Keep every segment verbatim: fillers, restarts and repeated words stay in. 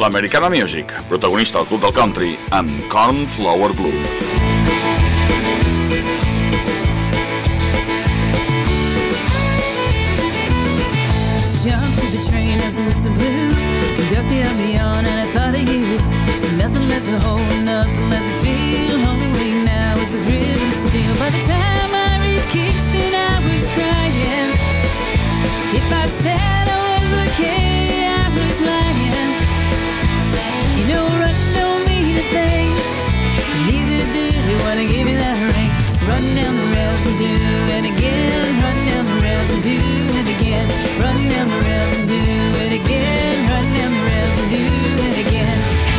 l'Americana Music, protagonista del Club del Country, amb Cornflower Blue. Jumped to the train as the whistle blew, conducted me on and I thought of you. Nothing left to hold, nothing left to feel. Only way now is this rhythm still. By the time I reached Kingston, I was crying. If I said I was okay, I was lying. You know, run don't mean a thing. Neither did you when I gave you that ring. Run down the rails and do it again. Run down the rails and do it again. Run down the rails and do it again. Run down the rails and do it again.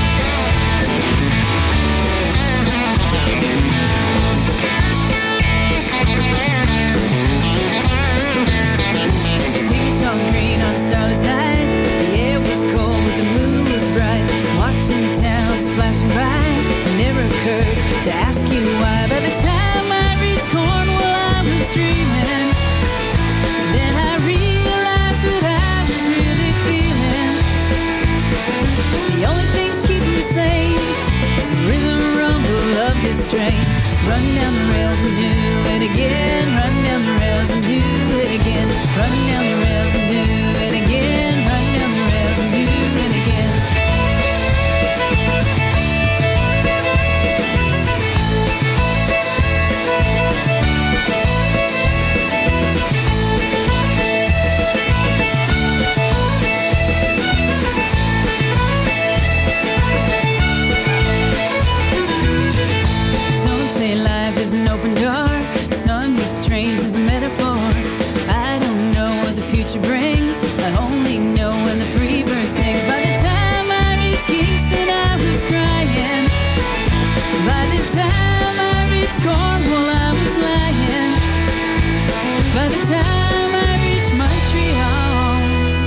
Seashore green on a starless night. The air was cold but the moon was bright. Watching the towns flashing by. It never occurred to ask you why. By the time I reached Cornwall, I was dreaming. Then I realized what I was really feeling. The only things keeping me sane is the rhythm rumble of this train. Run down the rails and do it again. Run down the rails and do it again. Run down the rails and do it again. Run down the rails and do it again. Is an open door. Some use trains as a metaphor. I don't know what the future brings. I only know when the free bird sings. By the time I reached Kingston, I was crying. By the time I reached Cornwall, I was lying. By the time I reached Montreal,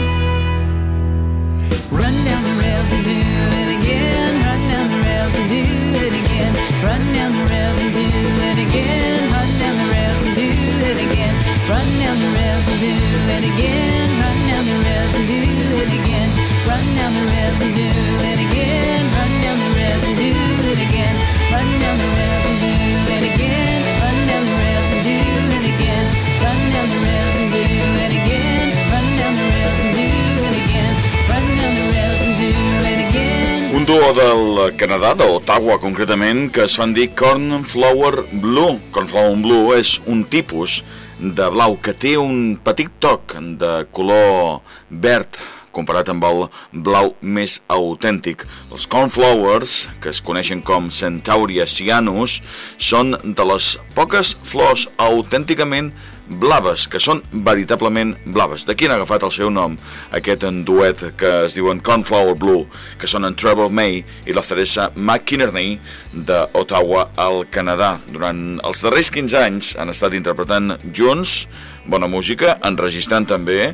run down the rails and do it again. Run down the rails and do it again. Run down the rails and do it again. Run down the rails and do it again. Run down the rails and do it again. Run down the rails and do it again. Run down the rails and do it again. Run down the rails and do it again. Run down the rails and do it again. Run down the rails and do it again. Run down the rails and do it again. Run down the rails and do it again. Run down the rails and do it again. Un duo del Canadà, d'Ottawa concretament, que es fan dir Cornflower Blue. Cornflower Blue és un tipus de blau que té un petit toc de color verd comparat amb el blau més autèntic. Els cornflowers, que es coneixen com Centaurea cyanus, són de les poques flors autènticament blaves, que són veritablement blaves. D'aquí han agafat el seu nom, aquest en duet que es diuen Cornflower Blue, que són en Trevor May i la Theresa McInerney d'Ottawa, al Canadà. Durant els darrers quinze anys han estat interpretant junts bona música, enregistrant també,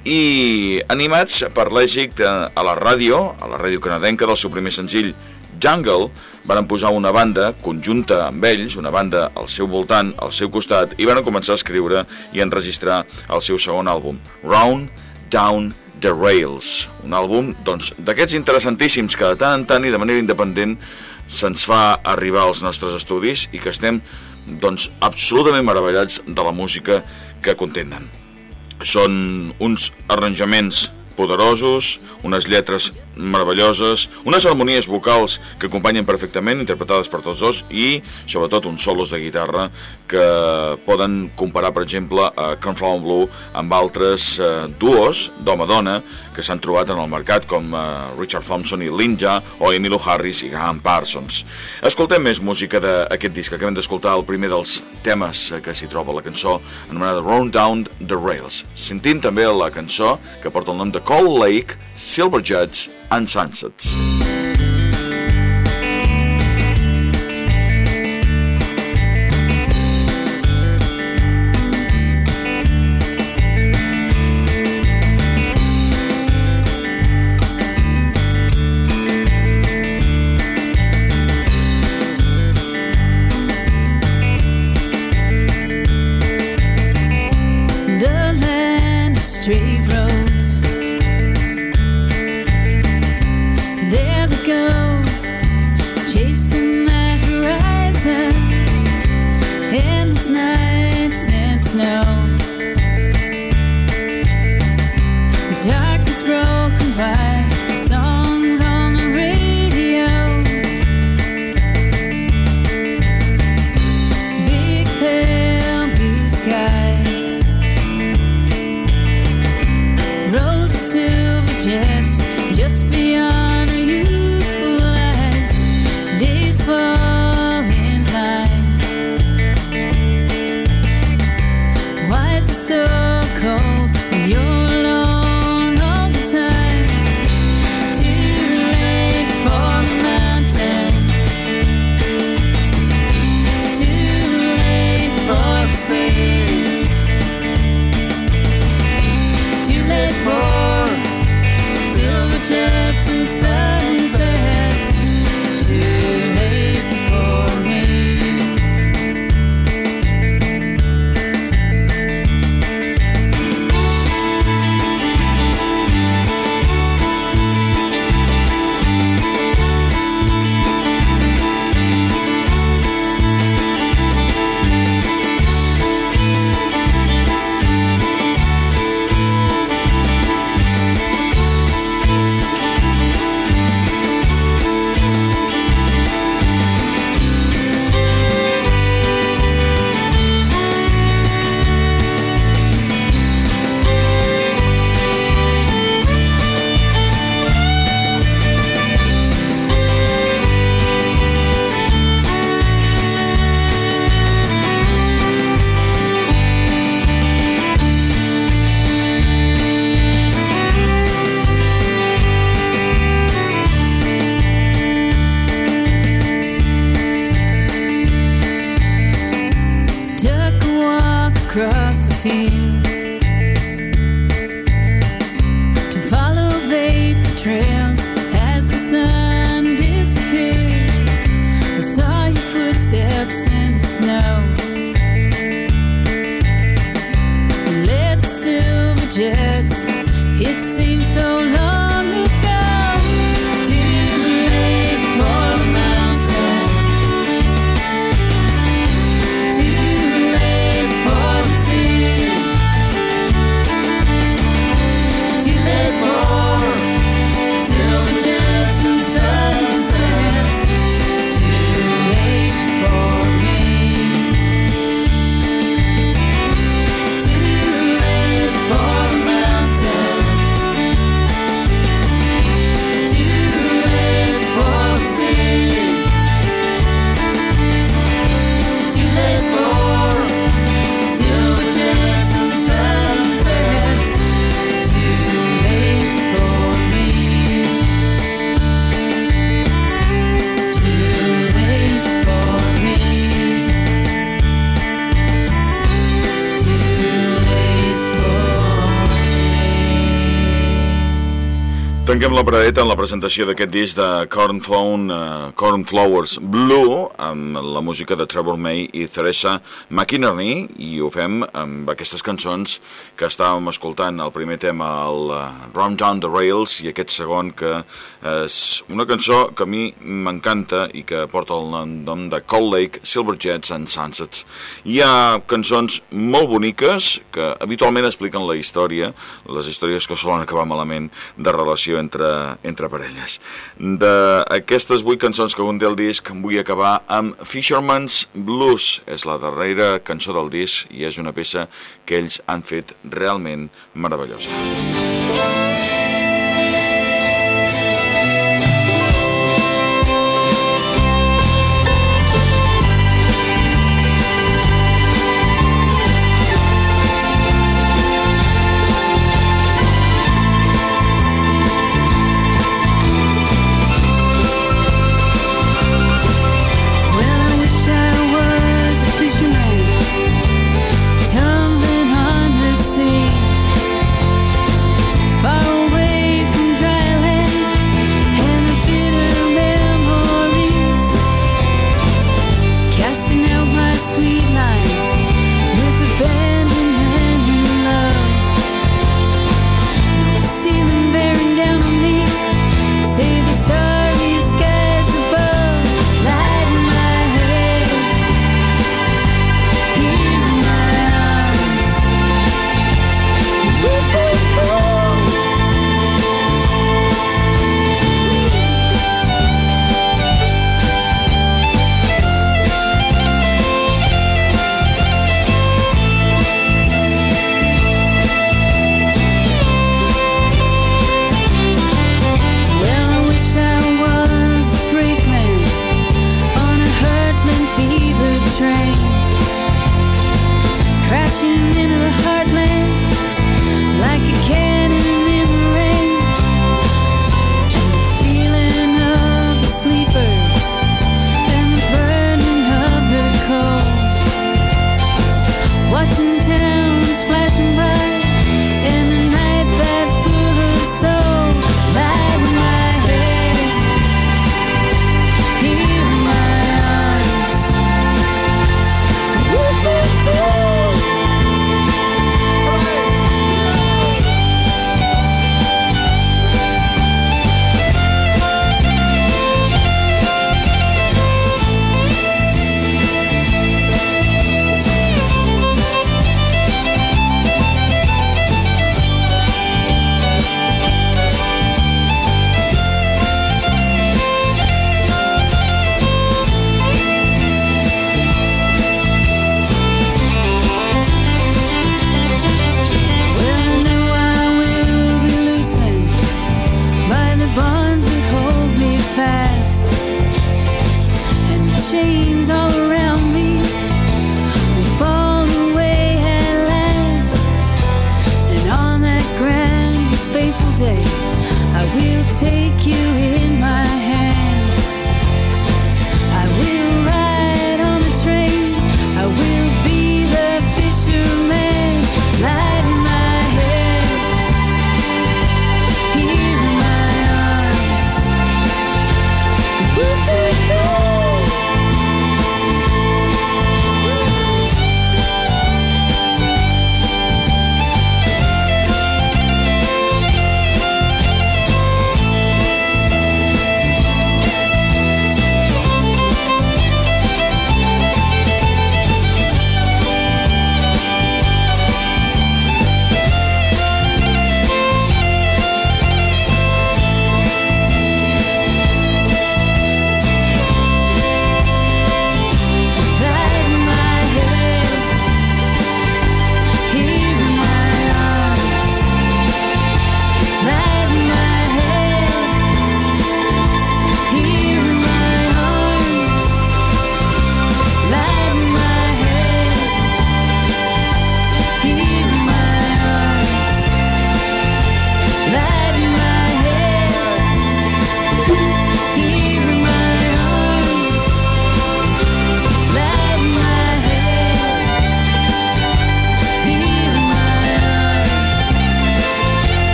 i animats per l'èxit a la ràdio, a la ràdio canadenca del seu primer senzill Jungle, van posar una banda conjunta amb ells, una banda al seu voltant, al seu costat, i van començar a escriure i enregistrar el seu segon àlbum, Round Down the Rails. Un àlbum doncs, d'aquests interessantíssims que de tant en tant i de manera independent se'ns fa arribar als nostres estudis i que estem doncs, absolutament meravellats de la música que contenen. Són uns arranjaments poderosos, unes lletres meravelloses, unes harmonies vocals que acompanyen perfectament, interpretades per tots dos, i sobretot uns solos de guitarra que poden comparar, per exemple, a Cornflower Blue amb altres eh, duos d'home-dona que s'han trobat en el mercat, com eh, Richard Thompson i Linja, o Emmylou Harris i Graham Parsons. Escoltem més música d'aquest disc. Acabem d'escoltar el primer dels temes que s'hi troba, la cançó anomenada Round Down the Rails. Sentim també la cançó que porta el nom de Cold Lake, Silver Jets and Sunsets. The land of straight roads. I saw your footsteps in the snow. You led the silver jets. It seems so long ago. Too late for the mountain. Too late for the sea. Too late for silver jets and sunsets. Too late for me. Too late for the mountain. Too late for the sea. Too late for silver jets and sunsets. Too late for me. Too late for me. Too late for me. Tanquem la paradeta en la presentació d'aquest disc de Cornflown, uh, Cornflowers Blue, amb la música de Trevor May i Theresa McInerney, i ho fem amb aquestes cançons que estàvem escoltant. El primer tema, el uh, Round Down the Rails, i aquest segon, que és una cançó que a mi m'encanta i que porta el nom de Cold Lake, Silver Jets and Sunsets. Hi ha cançons molt boniques que habitualment expliquen la història, les històries que solen acabar malament, de relació entre, entre parelles. D'aquestes vuit cançons que conté el disc, vull acabar amb Fisherman's Blues. És la darrera cançó del disc i és una peça que ells han fet realment meravellosa. Well, I wish I was a fisherman, tumbling on the sea, far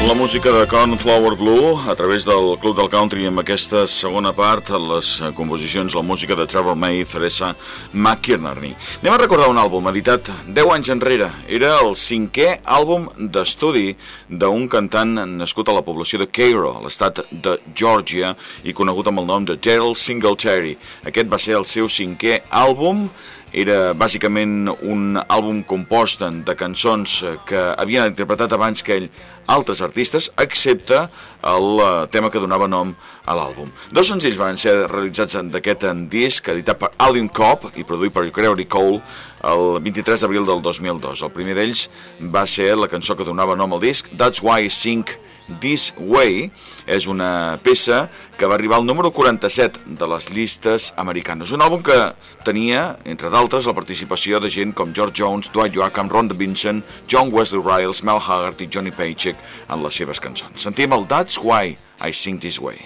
la música de Cornflower Blue a través del Club del Country amb aquesta segona part, les composicions, la música de Trevor May i Theresa McInerney. Anem a recordar un àlbum editat deu anys enrere. Era el cinquè àlbum d'estudi d'un cantant nascut a la població de Cairo, a l'estat de Georgia, i conegut amb el nom de Gerald Singletary. Aquest va ser el seu cinquè àlbum. Era bàsicament un àlbum compost de cançons que havien interpretat abans que ell altres artistes, excepte el tema que donava nom a l'àlbum. Dos senzills van ser realitzats d'aquest disc, editat per Alvin Cobb i produït per Gregory Cole el vint-i-tres d'abril del dos mil dos. El primer d'ells va ser la cançó que donava nom al disc, That's Why I Sing This Way. És una peça que va arribar al número quaranta-set de les llistes americanes. Un àlbum que tenia, entre d'altres, la participació de gent com George Jones, Dwight Yoakam, Rhonda Vincent, John Wesley Riles, Mel Haggard i Johnny Paycheck en les seves cançons. Sentim el That's Why I Sing This Way.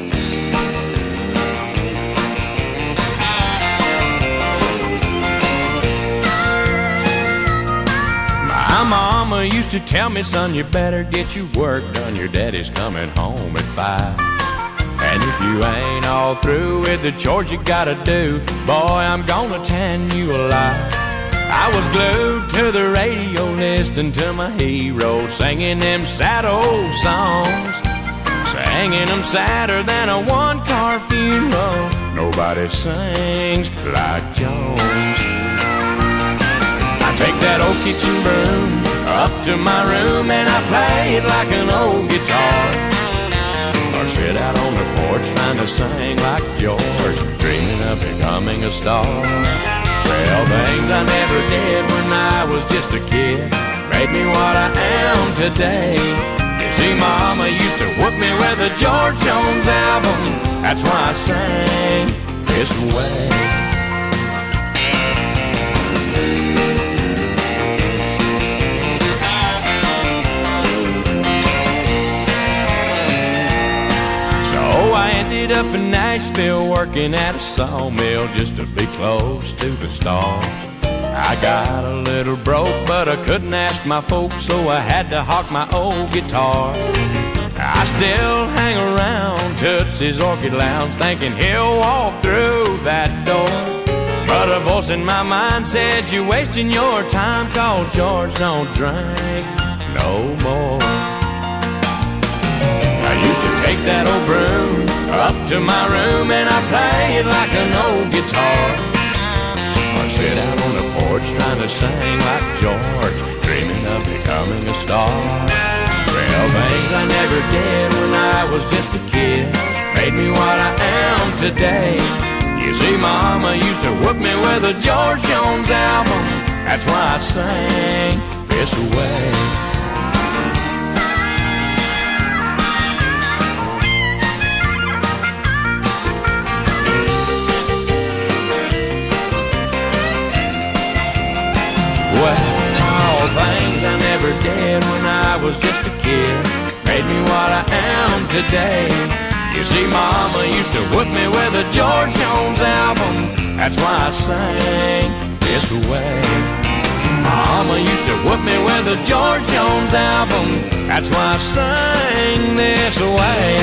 My mama used to tell me, son, you better get your work done. Your daddy's coming home at five. And if you ain't all through with the chores you gotta do, boy, I'm gonna tan you alive. I was glued to the radio listening to my hero, singing them sad old songs, singing them sadder than a one-car funeral. Nobody sings like Jones. I take that old kitchen broom up to my room and I play it like an old guitar, or sit out on the porch trying to sing like George, dreaming of becoming a star. Well, things I never did when I was just a kid made me what I am today. You see, Mama used to whoop me with a George Jones album. That's why I sang this way. I ended up in Nashville working at a sawmill just to be close to the stars. I got a little broke, but I couldn't ask my folks, so I had to hawk my old guitar. I still hang around Tootsie's Orchid Lounge thinking he'll walk through that door, but a voice in my mind said, you're wasting your time, cause George don't drink no more. I used to take that old broom up to my room and I play it like an old guitar, or sit out on the porch trying to sing like George, dreaming of becoming a star. Well, things I never did when I was just a kid made me what I am today. You see, Mama used to whoop me with a George Jones album. That's why I sing this way. Well, things I never did when I was just a kid made me what I am today. You see, Mama used to whoop me with a George Jones album. That's why I sang this way. Mama used to whoop me with a George Jones album. That's why I sang this way.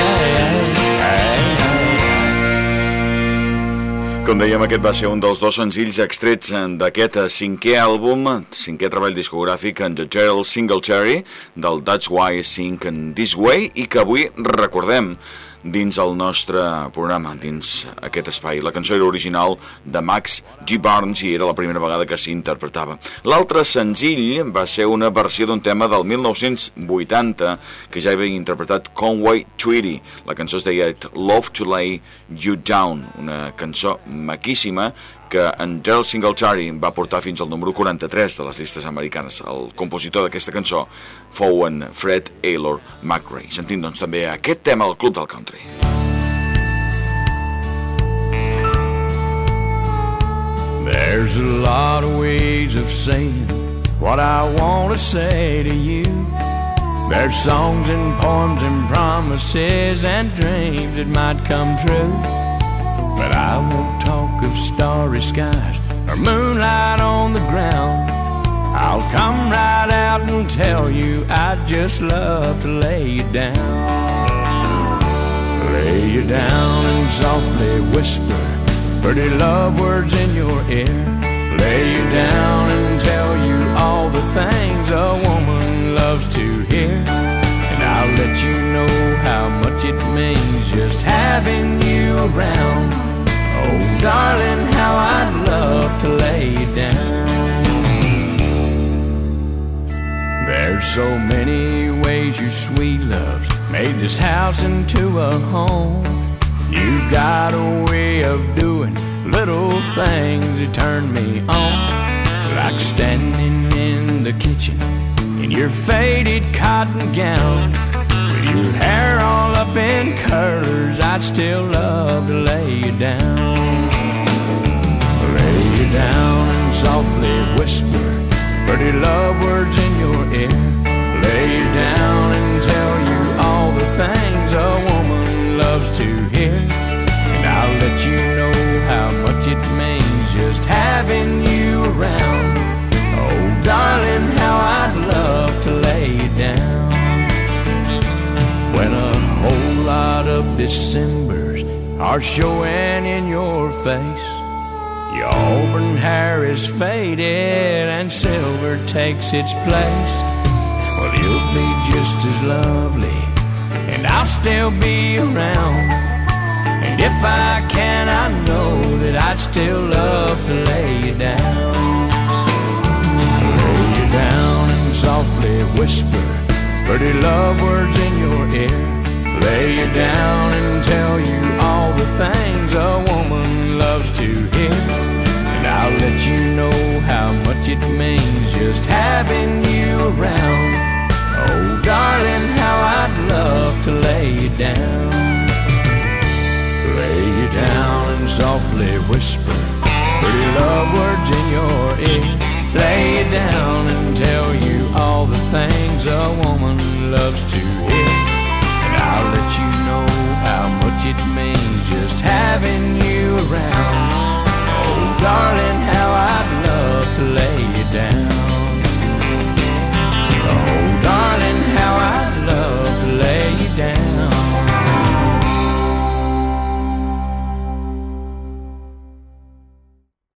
Com dèiem, aquest va ser un dels dos senzills extrets d'aquest cinquè àlbum, cinquè treball discogràfic de Gerald Singletary, del That's Why I Sing This Way, i que avui recordem dins el nostre programa, dins aquest espai. La cançó era original de Max G. Barnes i era la primera vegada que s'interpretava. L'altre senzill va ser una versió d'un tema del mil nou-cents vuitanta que ja havia interpretat Conway Twitty. La cançó es deia Love to Lay You Down, una cançó maquíssima que en Gerald Singletary va portar fins al número quaranta-tres de les llistes americanes. El compositor d'aquesta cançó fou en Fred Aylor McRae. Sentim doncs també aquest tema al Club del Country. There's a lot of ways of saying what I want to say to you. There's songs and poems and promises and dreams that might come true, but I won't talk of starry skies or moonlight on the ground. I'll come right out and tell you I'd just love to lay you down. Lay you down and softly whisper pretty love words in your ear. Lay you down and tell you all the things a woman loves to hear. And I'll let you know how much it means just having you around. Oh, darling, how I'd love to lay you down. There's so many ways your sweet love's made this house into a home. You've got a way of doing little things that turn me on. Like standing in the kitchen in your faded cotton gown, with your hair all up in curlers, I'd still love to lay you down. Lay you down and softly whisper pretty love words in your ear. Lay you down and tell you all the things a woman loves to hear. And I'll let you know how much it means just having you around. Oh, darling, how I'd love to lay you down. When a whole lot of Decembers are showing in your face, your auburn hair is faded and silver takes its place. Well, you'll be just as lovely and I'll still be around. And if I can, I know that I'd still love to lay you down. Lay you down and softly whisper pretty love words in your ear. Lay you down and tell you all the things a woman loves to hear. And I'll let you know how much it means just having you around. Oh, darling, how I'd love to lay you down. Lay you down and softly whisper pretty love words in your ear. Lay you down and tell you all the things a woman loves to hear.